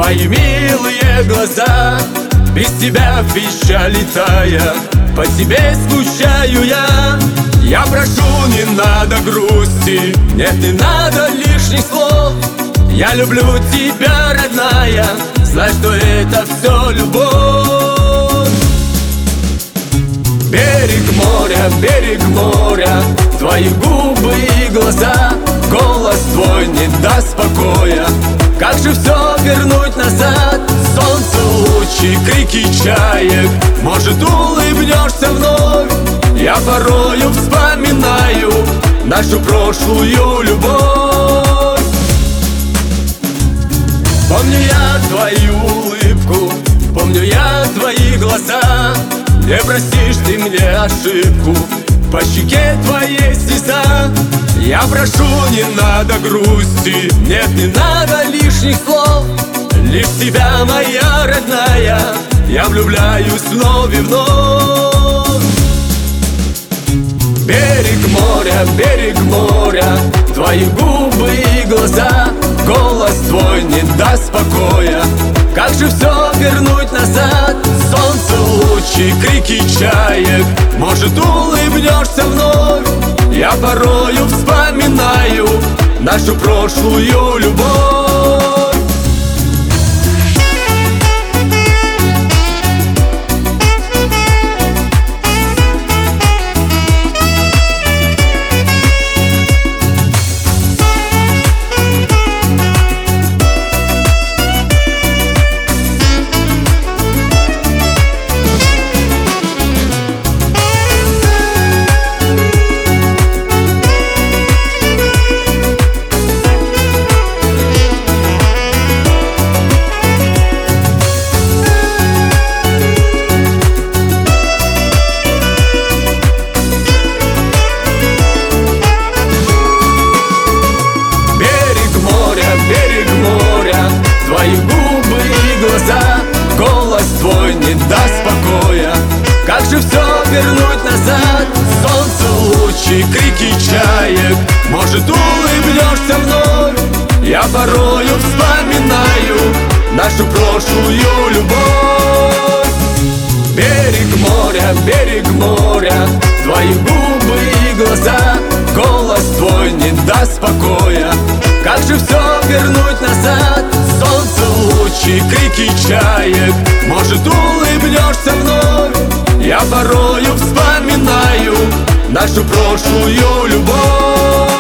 Твои милые глаза, без тебя в печали тая, по тебе скучаю я. Я прошу, не надо грусти, нет, не надо лишних слов. Я люблю тебя, родная, знай, что это все любовь. Берег моря, твои губы и глаза, голос твой не даст покоя. Как же все вернуть назад? Солнце, лучи, крики чаек, может, улыбнешься вновь. Я порою вспоминаю нашу прошлую любовь. Помню я твою улыбку, помню я твои глаза. Не простишь ты мне ошибку, по щеке твоей слеза. Я прошу, не надо грусти, нет, не надо лишних слов. Лишь в тебя, моя родная, я влюбляюсь вновь и вновь. Берег моря, твои губы и глаза, голос твой не даст покоя. Как же все вернуть назад? Солнце, лучи, крики чаек, может, улыбнешься вновь. Я порою вспоминаю нашу прошлую любовь. Твои губы и глаза, голос твой не даст покоя. Как же все вернуть назад? Солнце, лучи, крики чаек, может, улыбнешься вновь. Я порою вспоминаю нашу прошлую любовь. Берег моря, твои губы и глаза, голос твой не даст покоя. Как же все вернуть назад? Солнце, лучи, крики чаек, может, улыбнешься вновь. Я порою вспоминаю нашу прошлую любовь.